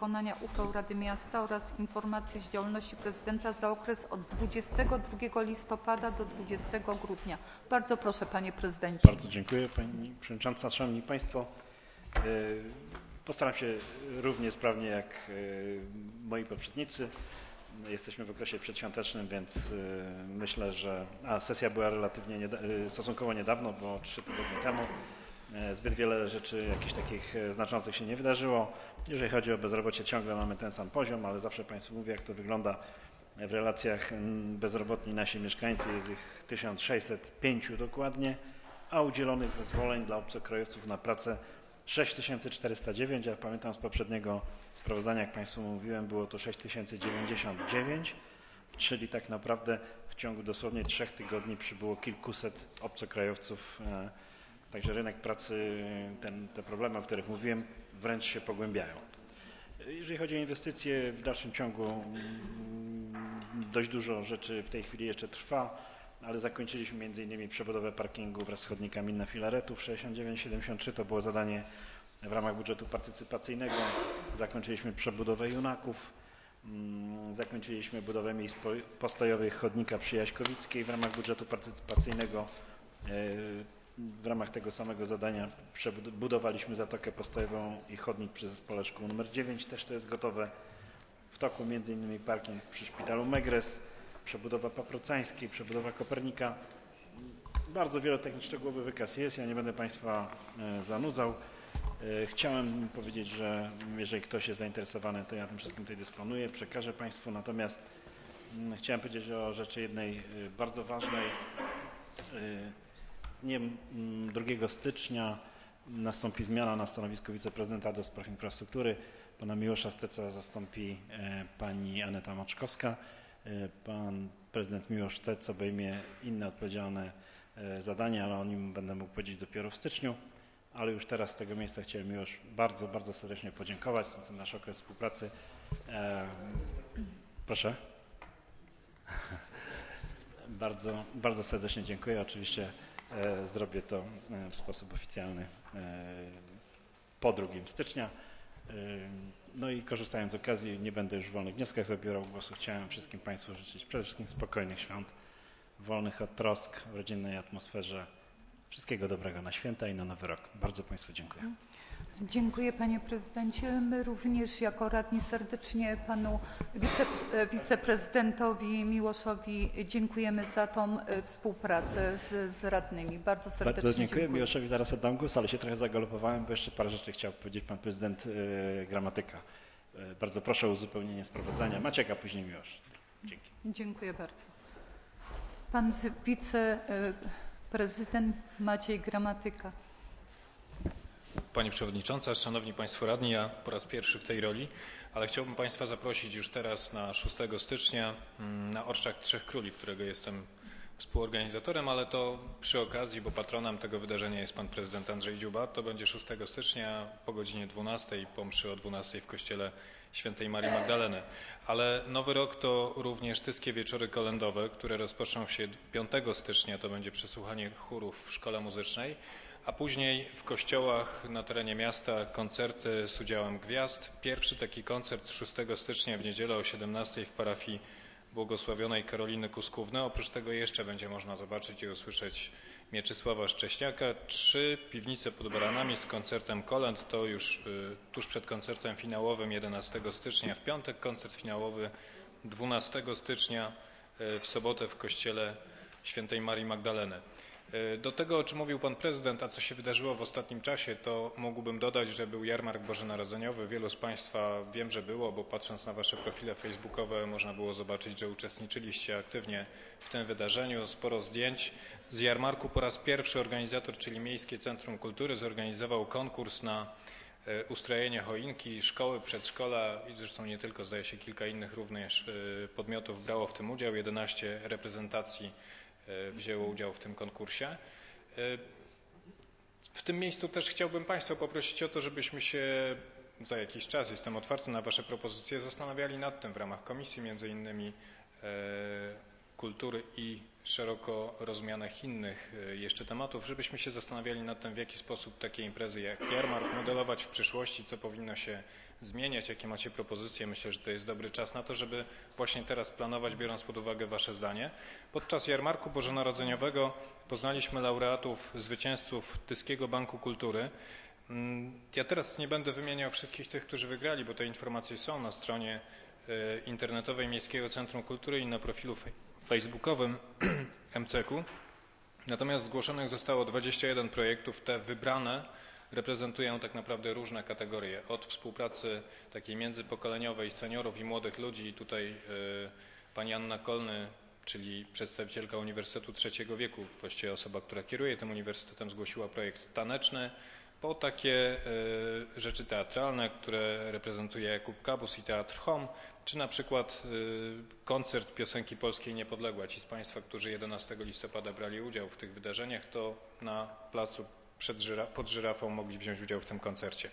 wykonania uchwał Rady Miasta oraz informacji z działalności prezydenta za okres od 22 listopada do 20 grudnia. Bardzo proszę, panie prezydencie. Bardzo dziękuję, pani przewodnicząca. Szanowni państwo, postaram się równie sprawnie jak moi poprzednicy. Jesteśmy w okresie przedświątecznym, więc myślę, że sesja była relatywnie stosunkowo niedawno, bo 3 tygodnie temu. Zbyt wiele rzeczy jakichś takich znaczących się nie wydarzyło. Jeżeli chodzi o bezrobocie, ciągle mamy ten sam poziom, ale zawsze państwu mówię, jak to wygląda w relacjach bezrobotni nasi mieszkańcy. Jest ich 1605 dokładnie, a udzielonych zezwoleń dla obcokrajowców na pracę 6409. Jak pamiętam z poprzedniego sprawozdania, jak państwu mówiłem, było to 6099, czyli tak naprawdę w ciągu dosłownie 3 tygodni przybyło kilkuset obcokrajowców. Także rynek pracy, te problemy, o których mówiłem, wręcz się pogłębiają. Jeżeli chodzi o inwestycje, w dalszym ciągu dość dużo rzeczy w tej chwili jeszcze trwa, ale zakończyliśmy m.in. przebudowę parkingu wraz z chodnikami na Filaretów 6973. To było zadanie w ramach budżetu partycypacyjnego. Zakończyliśmy przebudowę Junaków. Zakończyliśmy budowę miejsc postojowych chodnika przy Jaśkowickiej w ramach budżetu partycypacyjnego. W ramach tego samego zadania budowaliśmy zatokę postojową i chodnik przy zespole szkół nr 9. Też to jest gotowe. W toku m.in. parking przy szpitalu Megres, przebudowa Paprocańskiej, przebudowa Kopernika. Bardzo wielotechniczny, szczegółowy wykaz jest. Ja nie będę państwa zanudzał. Chciałem powiedzieć, że jeżeli ktoś jest zainteresowany, to ja tym wszystkim tutaj dysponuję, przekażę państwu. Natomiast chciałem powiedzieć o rzeczy jednej bardzo ważnej. Z dniem 2 stycznia nastąpi zmiana na stanowisku wiceprezydenta do spraw infrastruktury. Pana Miłosza Steca zastąpi pani Aneta Maczkowska. Pan prezydent Miłosz Stec obejmie inne odpowiedzialne zadania, ale o nim będę mógł powiedzieć dopiero w styczniu. Ale już teraz z tego miejsca chciałem Miłosz bardzo, bardzo serdecznie podziękować za ten nasz okres współpracy. Proszę. Bardzo, bardzo serdecznie dziękuję. Oczywiście zrobię to w sposób oficjalny po 2 stycznia. No i korzystając z okazji, nie będę już w wolnych wnioskach zabierał głosu. Chciałem wszystkim państwu życzyć przede wszystkim spokojnych świąt, wolnych od trosk, w rodzinnej atmosferze. Wszystkiego dobrego na święta i na Nowy Rok. Bardzo państwu dziękuję. Dziękuję, panie prezydencie. My również jako radni serdecznie panu wiceprezydentowi Miłoszowi dziękujemy za tą współpracę z radnymi. Bardzo serdecznie Bardzo dziękuję. Miłoszowi zaraz oddam głos, ale się trochę zagalopowałem, bo jeszcze parę rzeczy chciał powiedzieć pan prezydent Gramatyka. Bardzo proszę o uzupełnienie sprawozdania. Maciek, a później Miłosz. Dzięki. Dziękuję bardzo. Pan wiceprezydent Maciej Gramatyka. Pani Przewodnicząca, Szanowni Państwo Radni, ja po raz pierwszy w tej roli, ale chciałbym Państwa zaprosić już teraz na 6 stycznia na Orszak Trzech Króli, którego jestem współorganizatorem, ale to przy okazji, bo patronem tego wydarzenia jest Pan Prezydent Andrzej Dziuba. To będzie 6 stycznia po godzinie 12, po mszy o 12 w kościele Świętej Marii Magdaleny. Ale Nowy Rok to również Tyskie Wieczory Kolędowe, które rozpoczną się 5 stycznia, to będzie przesłuchanie chórów w Szkole Muzycznej. A później w kościołach na terenie miasta koncerty z udziałem gwiazd. Pierwszy taki koncert 6 stycznia w niedzielę o 17 w parafii błogosławionej Karoliny Kuskówny. Oprócz tego jeszcze będzie można zobaczyć i usłyszeć Mieczysława Szcześniaka. 3 piwnice pod Baranami z koncertem kolęd. To już tuż przed koncertem finałowym 11 stycznia. W piątek koncert finałowy 12 stycznia w sobotę w kościele Świętej Marii Magdaleny. Do tego, o czym mówił Pan Prezydent, a co się wydarzyło w ostatnim czasie, to mógłbym dodać, że był jarmark bożonarodzeniowy. Wielu z Państwa wiem, że było, bo patrząc na Wasze profile facebookowe można było zobaczyć, że uczestniczyliście aktywnie w tym wydarzeniu. Sporo zdjęć. Z jarmarku po raz pierwszy organizator, czyli Miejskie Centrum Kultury, zorganizował konkurs na ustrojenie choinki, szkoły, przedszkola i zresztą nie tylko, zdaje się kilka innych również podmiotów brało w tym udział. 11 reprezentacji wzięło udział w tym konkursie. W tym miejscu też chciałbym Państwa poprosić o to, żebyśmy się za jakiś czas, jestem otwarty na Wasze propozycje, zastanawiali nad tym w ramach komisji, między innymi kultury i szeroko rozumianych innych jeszcze tematów, żebyśmy się zastanawiali nad tym, w jaki sposób takie imprezy jak jarmark modelować w przyszłości, co powinno się zmieniać, jakie macie propozycje. Myślę, że to jest dobry czas na to, żeby właśnie teraz planować, biorąc pod uwagę Wasze zdanie. Podczas jarmarku bożonarodzeniowego poznaliśmy laureatów, zwycięzców Tyskiego Banku Kultury. Ja teraz nie będę wymieniał wszystkich tych, którzy wygrali, bo te informacje są na stronie internetowej Miejskiego Centrum Kultury i na profilu facebookowym MCK-u. Natomiast zgłoszonych zostało 21 projektów. Te wybrane reprezentują tak naprawdę różne kategorie. Od współpracy takiej międzypokoleniowej seniorów i młodych ludzi. I tutaj pani Anna Kolny, czyli przedstawicielka Uniwersytetu Trzeciego Wieku, właściwie osoba, która kieruje tym uniwersytetem, zgłosiła projekt taneczny, po takie rzeczy teatralne, które reprezentuje Jakub Kabus i Teatr Home, czy na przykład koncert piosenki polskiej Niepodległa. Ci z Państwa, którzy 11 listopada brali udział w tych wydarzeniach, to na placu pod Żyrafą mogli wziąć udział w tym koncercie.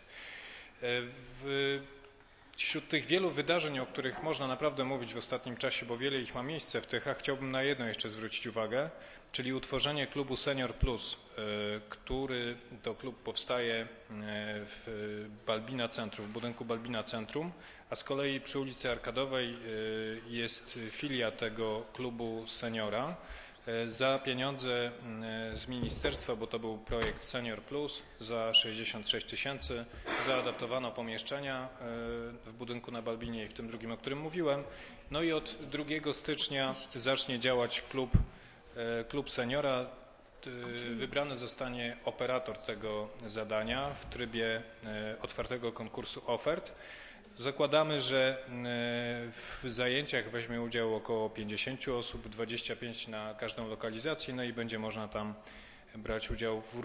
Wśród tych wielu wydarzeń, o których można naprawdę mówić w ostatnim czasie, bo wiele ich ma miejsce w Tychach, chciałbym na jedno jeszcze zwrócić uwagę, czyli utworzenie klubu Senior Plus, który to klub powstaje w Balbina Centrum, w budynku Balbina Centrum, a z kolei przy ulicy Arkadowej jest filia tego klubu seniora. Za pieniądze z ministerstwa, bo to był projekt Senior Plus, za 66 tysięcy zaadaptowano pomieszczenia w budynku na Balbinie i w tym drugim, o którym mówiłem. No i od 2 stycznia zacznie działać klub seniora. Wybrany zostanie operator tego zadania w trybie otwartego konkursu ofert. Zakładamy, że w zajęciach weźmie udział około 50 osób, 25 na każdą lokalizację, no i będzie można tam brać udział w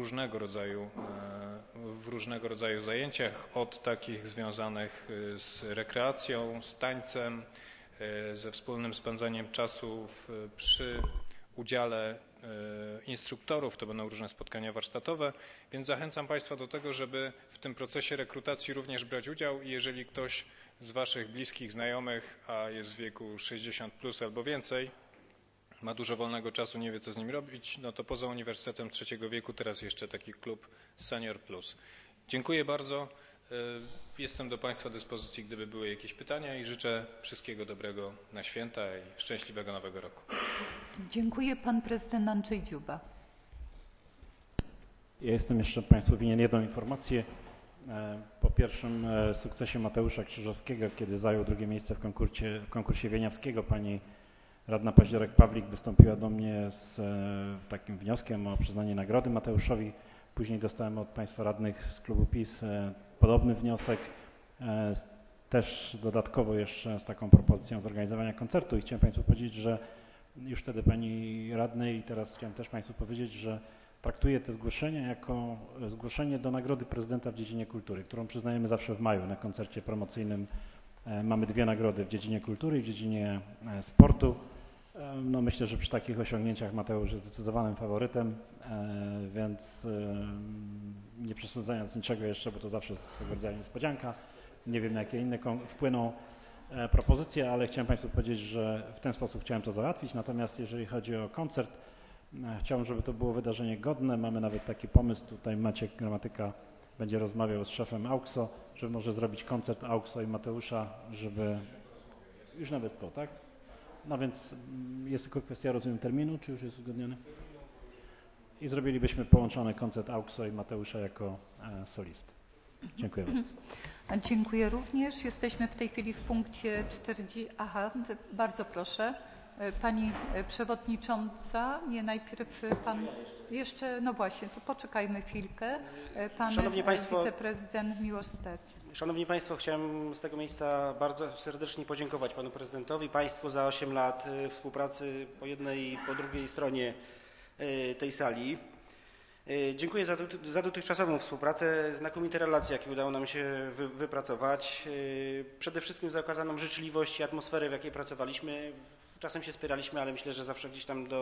różnego rodzaju zajęciach, od takich związanych z rekreacją, z tańcem, ze wspólnym spędzaniem czasu przy udziale instruktorów, to będą różne spotkania warsztatowe, więc zachęcam Państwa do tego, żeby w tym procesie rekrutacji również brać udział i jeżeli ktoś z Waszych bliskich, znajomych, a jest w wieku 60 plus albo więcej, ma dużo wolnego czasu, nie wie co z nim robić, no to poza Uniwersytetem Trzeciego Wieku teraz jeszcze taki klub Senior Plus. Dziękuję bardzo. Jestem do Państwa dyspozycji, gdyby były jakieś pytania i życzę wszystkiego dobrego na święta i szczęśliwego Nowego Roku. Dziękuję. Pan prezydent Andrzej Dziuba. Ja jestem jeszcze Państwu winien jedną informację. Po pierwszym sukcesie Mateusza Krzyżowskiego, kiedy zajął 2. miejsce w konkursie Wieniawskiego, pani radna Paździorek-Pawlik wystąpiła do mnie z takim wnioskiem o przyznanie nagrody Mateuszowi. Później dostałem od Państwa radnych z klubu PiS podobny wniosek, też dodatkowo jeszcze z taką propozycją zorganizowania koncertu i chciałem Państwu powiedzieć, że już wtedy Pani radnej i teraz chciałem też Państwu powiedzieć, że traktuję te zgłoszenia jako zgłoszenie do nagrody prezydenta w dziedzinie kultury, którą przyznajemy zawsze w maju na koncercie promocyjnym. Mamy 2 nagrody w dziedzinie kultury i w dziedzinie sportu. No myślę, że przy takich osiągnięciach Mateusz jest zdecydowanym faworytem, więc nie przesądzając niczego jeszcze, bo to zawsze jest swego rodzaju niespodzianka. Nie wiem, na jakie inne wpłyną propozycje, ale chciałem Państwu powiedzieć, że w ten sposób chciałem to załatwić. Natomiast jeżeli chodzi o koncert, chciałbym, żeby to było wydarzenie godne. Mamy nawet taki pomysł, tutaj Maciek Gramatyka będzie rozmawiał z szefem AUKSO, żeby może zrobić koncert AUKSO i Mateusza, żeby już nawet to, tak? No więc jest tylko kwestia, rozumiem, terminu, czy już jest uzgodniony? I zrobilibyśmy połączony koncert AUKSO i Mateusza jako solisty. Dziękuję bardzo. Dziękuję również. Jesteśmy w tej chwili w punkcie 40. Aha, bardzo proszę. Pani przewodnicząca, nie najpierw pan jeszcze, no właśnie, to poczekajmy chwilkę. Pan wiceprezydent Miłosz Stec. Szanowni Państwo, chciałem z tego miejsca bardzo serdecznie podziękować Panu Prezydentowi, Państwu za 8 lat współpracy po jednej i po drugiej stronie tej sali. Dziękuję za dotychczasową współpracę, znakomite relacje, jakie udało nam się wypracować. Przede wszystkim za okazaną życzliwość i atmosferę, w jakiej pracowaliśmy. Czasem się spieraliśmy, ale myślę, że zawsze gdzieś tam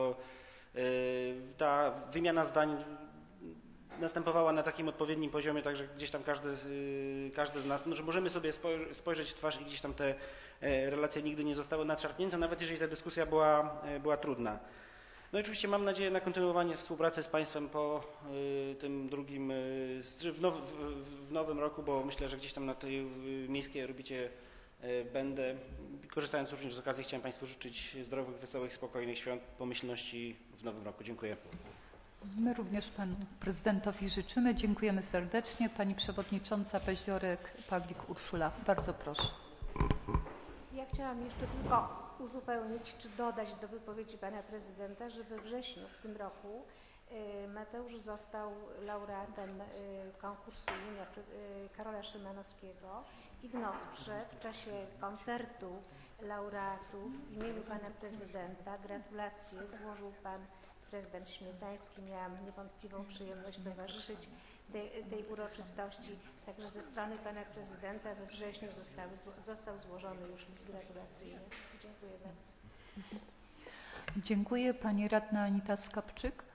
ta wymiana zdań następowała na takim odpowiednim poziomie, także gdzieś tam każdy z nas, że możemy sobie spojrzeć w twarz i gdzieś tam te relacje nigdy nie zostały nadszarpnięte, nawet jeżeli ta dyskusja była trudna. No i oczywiście mam nadzieję na kontynuowanie współpracy z Państwem po tym drugim, w nowym roku, bo myślę, że gdzieś tam na tej miejskiej orbicie będę. Korzystając również z okazji, chciałem Państwu życzyć zdrowych, wesołych, spokojnych świąt pomyślności w nowym roku. Dziękuję. My również Panu Prezydentowi życzymy. Dziękujemy serdecznie. Pani Przewodnicząca Paździorek-Pawlik Urszula. Bardzo proszę. Ja chciałam jeszcze tylko uzupełnić czy dodać do wypowiedzi Pana Prezydenta, że we wrześniu w tym roku Mateusz został laureatem konkursu imienia Karola Szymanowskiego i w Nosprze w czasie koncertu laureatów w imieniu Pana Prezydenta gratulacje złożył Pan Prezydent Śmietański. Miałam niewątpliwą przyjemność towarzyszyć tej uroczystości. Także ze strony Pana Prezydenta we wrześniu został złożony już list gratulacyjny. Dziękuję bardzo. Dziękuję. Pani radna Anita Skapczyk.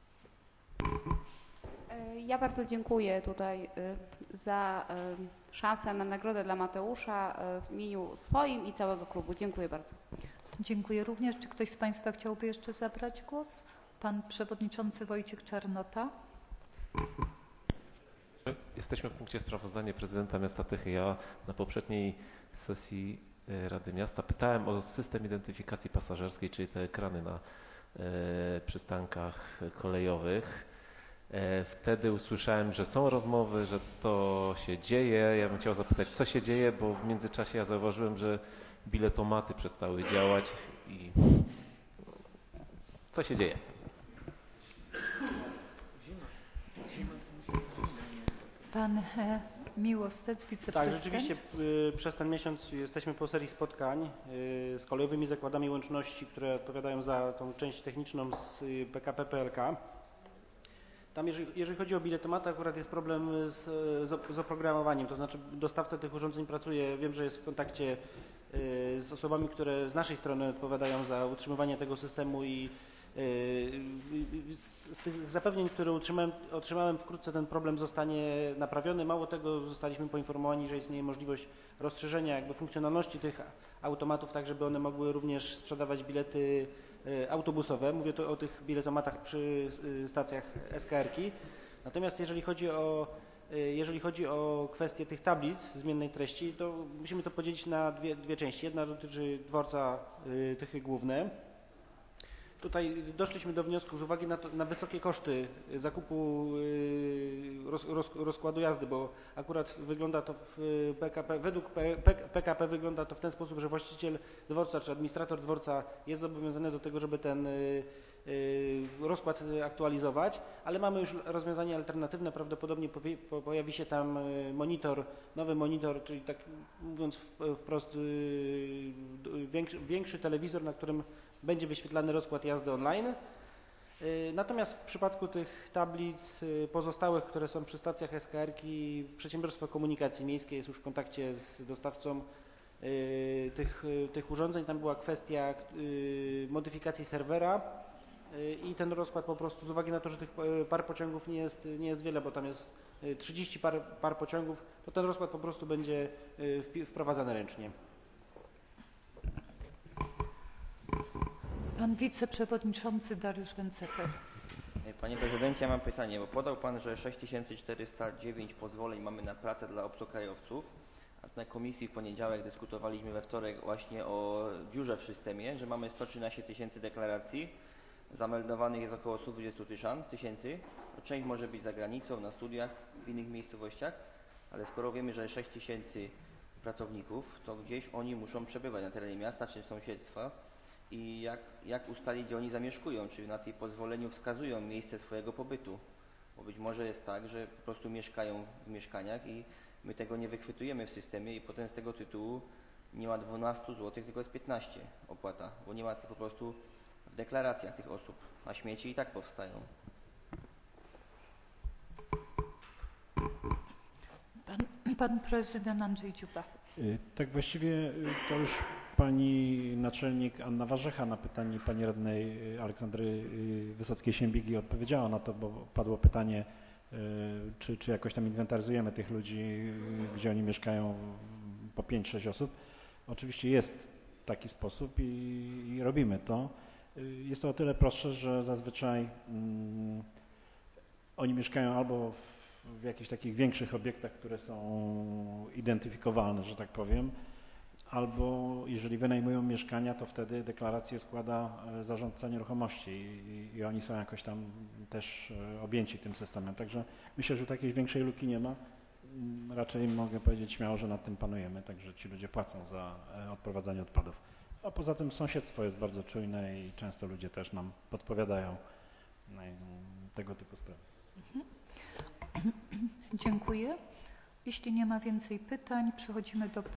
Ja bardzo dziękuję tutaj za szansę na nagrodę dla Mateusza w imieniu swoim i całego klubu. Dziękuję bardzo. Dziękuję również. Czy ktoś z Państwa chciałby jeszcze zabrać głos? Pan Przewodniczący Wojciech Czarnota. Jesteśmy w punkcie sprawozdania prezydenta miasta Tychy. Ja na poprzedniej sesji Rady Miasta pytałem o system identyfikacji pasażerskiej, czyli te ekrany na przystankach kolejowych. Wtedy usłyszałem, że są rozmowy, że to się dzieje. Ja bym chciał zapytać, co się dzieje, bo w międzyczasie ja zauważyłem, że biletomaty przestały działać i co się dzieje? Pan Miłostec, wiceprezydent. Tak, rzeczywiście przez ten miesiąc jesteśmy po serii spotkań z kolejowymi zakładami łączności, które odpowiadają za tą część techniczną z PKP PLK. Tam jeżeli chodzi o biletomaty, akurat jest problem z oprogramowaniem, to znaczy dostawca tych urządzeń pracuje, wiem, że jest w kontakcie z osobami, które z naszej strony odpowiadają za utrzymywanie tego systemu i z tych zapewnień, które otrzymałem, wkrótce ten problem zostanie naprawiony. Mało tego, zostaliśmy poinformowani, że istnieje możliwość rozszerzenia jakby funkcjonalności tych automatów, tak żeby one mogły również sprzedawać bilety autobusowe. Mówię tu o tych biletomatach przy stacjach SKR-ki. Natomiast jeżeli chodzi o kwestię tych tablic zmiennej treści, to musimy to podzielić na dwie części. Jedna dotyczy dworca Tychy Główne. Tutaj doszliśmy do wniosku z uwagi na wysokie koszty zakupu rozkładu jazdy, bo akurat wygląda to w PKP, według PKP wygląda to w ten sposób, że właściciel dworca czy administrator dworca jest zobowiązany do tego, żeby ten rozkład aktualizować, ale mamy już rozwiązanie alternatywne, prawdopodobnie pojawi się tam nowy monitor, czyli tak mówiąc wprost większy telewizor, na którym będzie wyświetlany rozkład jazdy online. Natomiast w przypadku tych tablic pozostałych, które są przy stacjach SKR-ki, Przedsiębiorstwo Komunikacji Miejskiej jest już w kontakcie z dostawcą tych urządzeń. Tam była kwestia modyfikacji serwera i ten rozkład po prostu z uwagi na to, że tych par pociągów nie jest wiele, bo tam jest 30 par pociągów, to ten rozkład po prostu będzie wprowadzany ręcznie. Pan wiceprzewodniczący Dariusz Węceper. Panie prezydencie, ja mam pytanie, bo podał pan, że 6409 pozwoleń mamy na pracę dla obcokrajowców, a na komisji w poniedziałek dyskutowaliśmy we wtorek właśnie o dziurze w systemie, że mamy 113 tysięcy deklaracji, zameldowanych jest około 120 tysięcy, część może być za granicą, na studiach, w innych miejscowościach, ale skoro wiemy, że 6 tysięcy pracowników, to gdzieś oni muszą przebywać na terenie miasta czy sąsiedztwa. I jak ustalić, gdzie oni zamieszkują, czy na tej pozwoleniu wskazują miejsce swojego pobytu, bo być może jest tak, że po prostu mieszkają w mieszkaniach i my tego nie wychwytujemy w systemie i potem z tego tytułu nie ma 12 zł, tylko jest 15 opłata, bo nie ma po prostu w deklaracjach tych osób, a śmieci i tak powstają. Pan prezydent Andrzej Dziuba. Tak właściwie to już pani naczelnik Anna Warzecha na pytanie pani radnej Aleksandry Wysockiej-Siembigi odpowiedziała na to, bo padło pytanie, czy jakoś tam inwentaryzujemy tych ludzi, gdzie oni mieszkają po 5-6 osób. Oczywiście jest taki sposób i robimy to. Jest to o tyle prostsze, że zazwyczaj oni mieszkają albo w jakichś takich większych obiektach, które są identyfikowalne, że tak powiem, albo jeżeli wynajmują mieszkania, to wtedy deklarację składa zarządca nieruchomości i oni są jakoś tam też objęci tym systemem. Także myślę, że takiej większej luki nie ma. Raczej mogę powiedzieć śmiało, że nad tym panujemy, także ci ludzie płacą za odprowadzanie odpadów. A poza tym sąsiedztwo jest bardzo czujne i często ludzie też nam podpowiadają tego typu sprawy. Dziękuję. Jeśli nie ma więcej pytań, przechodzimy do